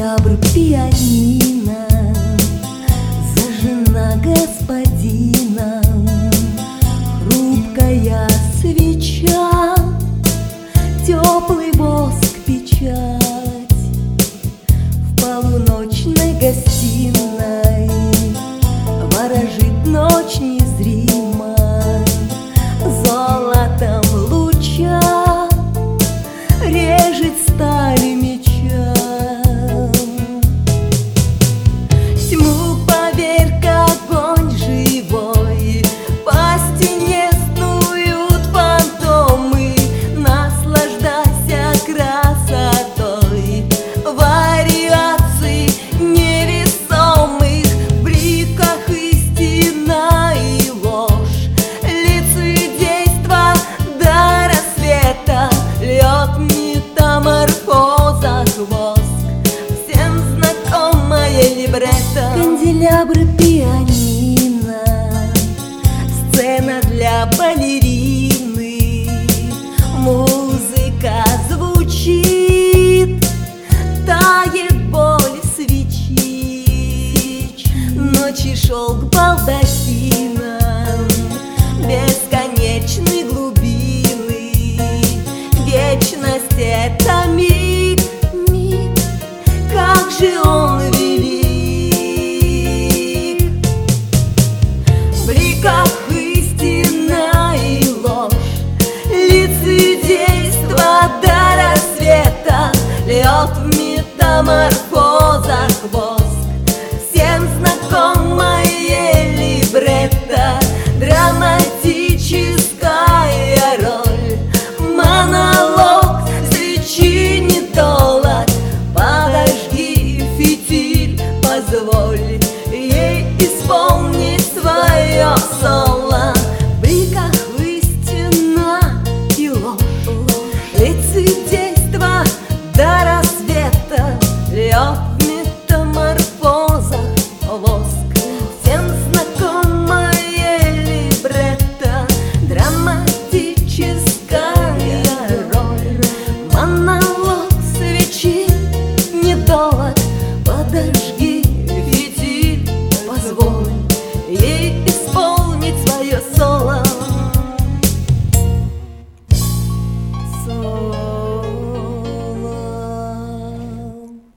Канделябр, пианино, зажжена господином, хрупкая свеча, теплый воск, печать. В полуночной гостиной ворожит ночь незримо, золотом луча режет сталь меча. Тьму поверка огонь живой, по стене снуют фантомы. Наслаждайся красотой вариаций невесомых, в бликах истина и ложь, лицедейство до рассвета, лед метаморфоза, воск, всем знакомое либретто. Канделябр, пианино, сцена для балерины, музыка звучит, тает боль свечи. Ночи шелк балдахином, бесконечной глубины, вечность — это миг, миг, как же он велик. В бликах истина и ложь, лицедейство до рассвета, лед в метаморфозах, воск, всем знакомое либретто, драматическая роль, монолог свечи недолог. Подожги, фитиль, позволь ей исполнить свое соло. В бликах истина и ложь, лицедейство до рассвета, лед в метаморфозах, воск, всем знакомое либретто, драматическая роль, монолог свечи недолог. Подожги,